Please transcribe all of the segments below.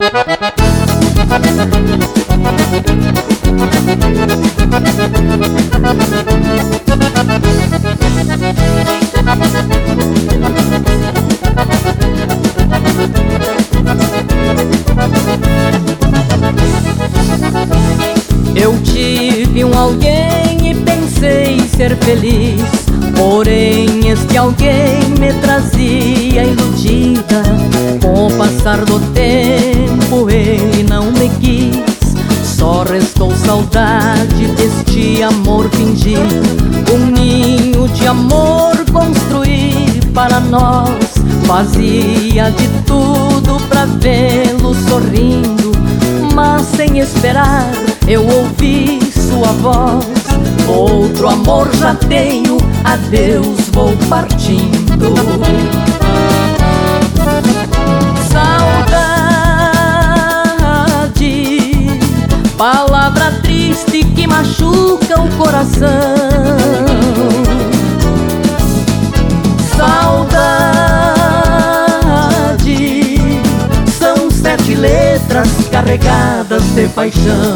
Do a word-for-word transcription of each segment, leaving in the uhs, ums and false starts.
Eu tive um alguém e pensei ser feliz, porém este alguém me trazia iludida. Com o passar do tempo ele não me quis, só restou saudade deste amor fingido. Um ninho de amor construir para nós, fazia de tudo pra vê-lo sorrindo. Mas sem esperar eu ouvi sua voz: outro amor já tenho, adeus, vou partindo. Saudade, palavra triste que machuca o coração. Saudade, são sete letras carregadas de paixão.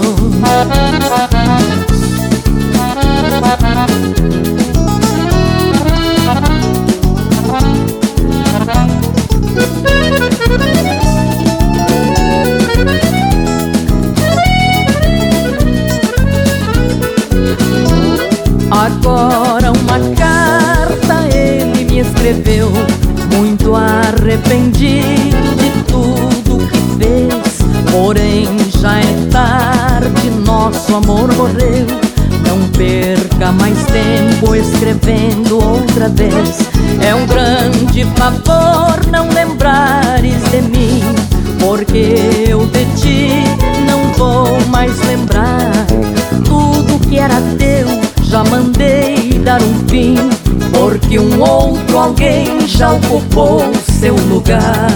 Agora uma carta ele me escreveu, muito arrependido de tudo que fez. Porém já é tarde, nosso amor morreu. Não perca mais tempo escrevendo outra vez. É um grande favor não lembrares de mim, porque eu de ti não vou mais lembrar. Tudo que era teu já mandei dar um fim, porque um outro alguém já ocupou seu lugar.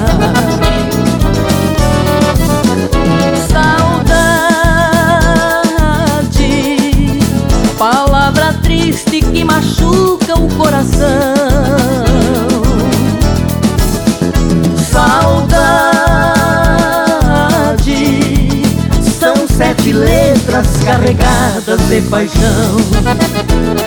Saudade, palavra triste que machuca o coração. Saudade, são sete letras carregadas de paixão.